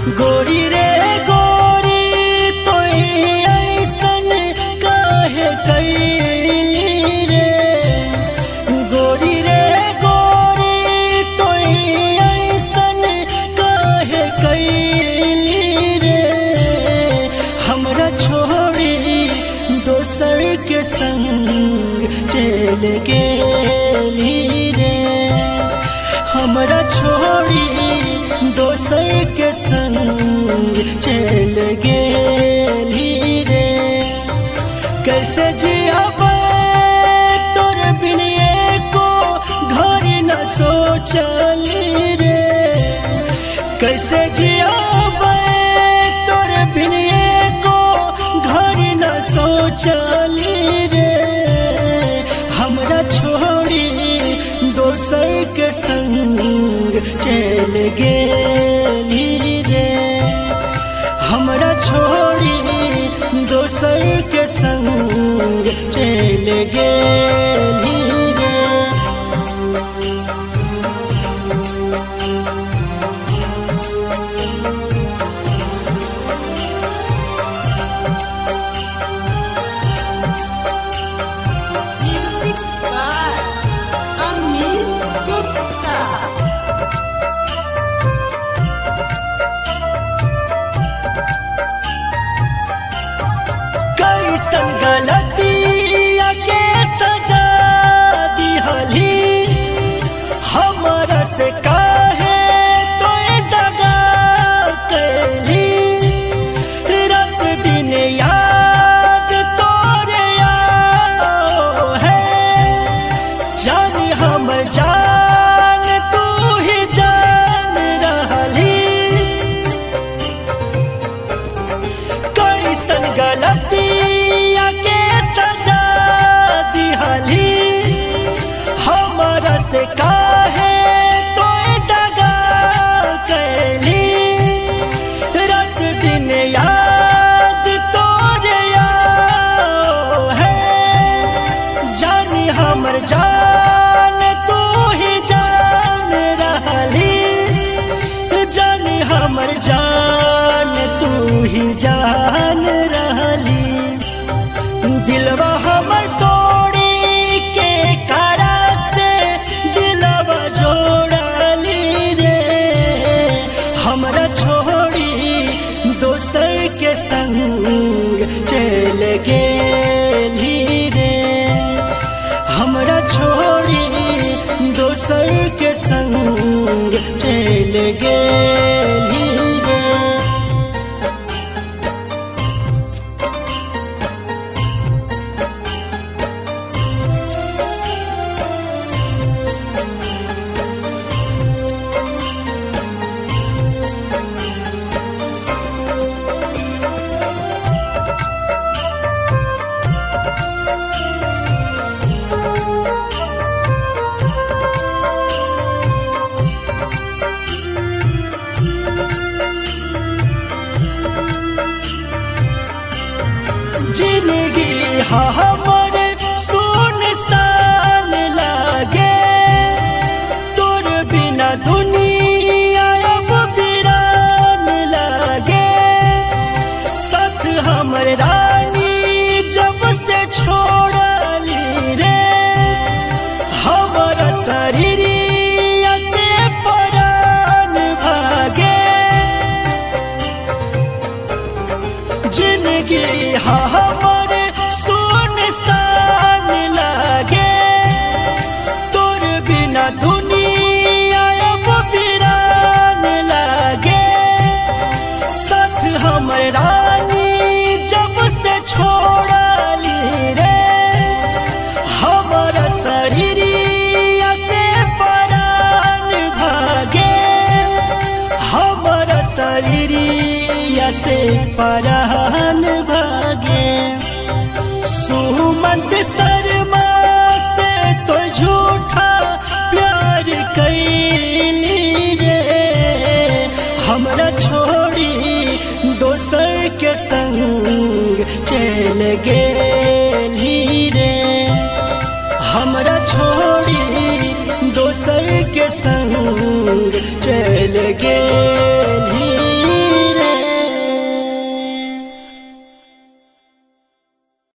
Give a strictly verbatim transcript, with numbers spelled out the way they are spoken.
गोरी रे गोरी तो ऐसन काहे कैली रे। गोरी रे गोरी तो ऐसन काहे कैली रे। हमरा छोड़ी दोसर के संग चल गेली रे। हमरा छोड़ी दोसर के संग चल गेली रे। कैसे जियाबे तोर बिन एको घड़ी न सोचली रे। कैसे जियाबे तोर बिन एको घड़ी न सोचली रे। हमरा छोड़ी दोसर के संग चल गेली रे। हमरा छोड़ी दोसर के संग चल गेली रे। Music by Amit Gupta. कैसन गलतिया के सजा दिहली। हमरा से काहे तोय दगा कैली। रात दिन याद तोरे आओ है। जानी हमर जान तू ही जान रहली। कैसन गलतिया के सजा दिहली। हमरा से काहे तोय दगा कैली। रात दिन याद तोरे आओ है। जानी हमर जान तू ही जान रहली। जानी हमर जान तू ही जान रहली। दिलवा हमर तोड़ी के करा से दिलवा जोड़ली रे। हमरा छोड़ी दोसर के संग चल गेली रे। हमरा छोड़ी दोसर के संग चल गेली रे। जिंदगी हमर सुनसान लागे। तोर बिना दुनिया अब वीरान लागे। साथ हमर रानी जब से छोड़ली रे। हमर शरीरिया से परान भागे। जिंदगी हमर सुनसान लागे। तोर बिना दुनिया अब वीरान लागे। साथ हमर रानी जब से छोड़ली रे। हमर शरीरिया से परान भागे। हमर शरीरिया से परान भागे। सुमंत शर्मा से तो झूठा प्यार कैली रे। हमरा छोड़ी दोसर के संग चल गेली रे। हमरा छोड़ी दोसर के संग चल गे।